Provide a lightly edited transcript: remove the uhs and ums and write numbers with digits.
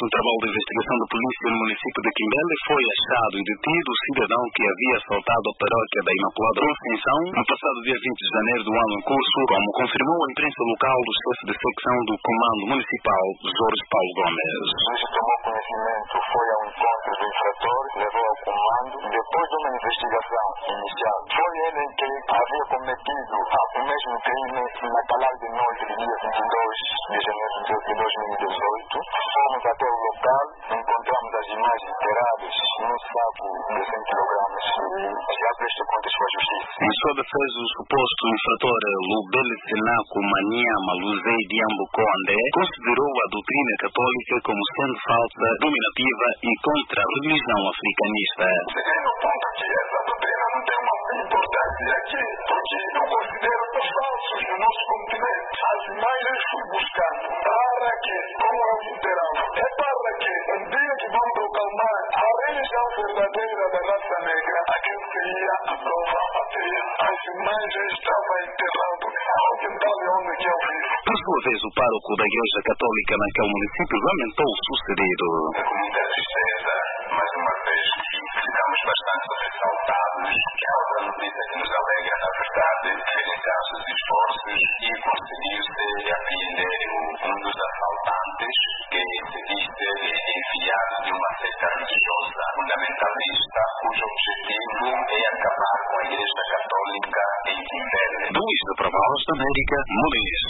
um trabalho de investigação da polícia no município de Quimbele, foi achado e detido o cidadão que havia assaltado a paróquia da Imaculada Conceição no passado dia 20 de janeiro do ano em curso, como confirmou a imprensa local do chefe de secção do Comando Municipal, Jorge Paulo Gomes. O juiz tomou conhecimento, foi ao encontro do infrator, levou ao comando, depois de uma investigação inicial. Foi ele que havia cometido o mesmo crime na Palácio de Noite, no dia 22 de janeiro de 2018. Fomos até o local, encontramos as imagens inteiradas num saco de 100 kg e já presta contas com a justiça. Em sua defesa, o suposto infrator Lubele Senaco Maniama Luzei Diambo Conde considerou a doutrina católica como sendo falsa, dominativa e contra a religião africanista. Seguindo o ponto que essa doutrina não tem uma importância aqui, porque eu considero os falsos no nosso continente. As imagens fui buscando para que, como é o literal, é para que um dia que vão proclamar a religião verdadeira da raça negra, aquilo seria a prova material. As imagens estavam enterrado ao quintal de onde que eu vivo. Por sua vez, o pároco da Igreja Católica naquele município lamentou o sucedido. Com muita tristeza, mais uma vez, ficamos bastante ressaltados que a outra notícia que nos alegra, na verdade, felicitar os esforços e conseguir-se apreender um dos assaltantes que se diz ser enviado de uma seita religiosa fundamentalista, cujo objetivo é acabar com a Igreja Católica em Quimbele. Luís da Voz da América, Muniz.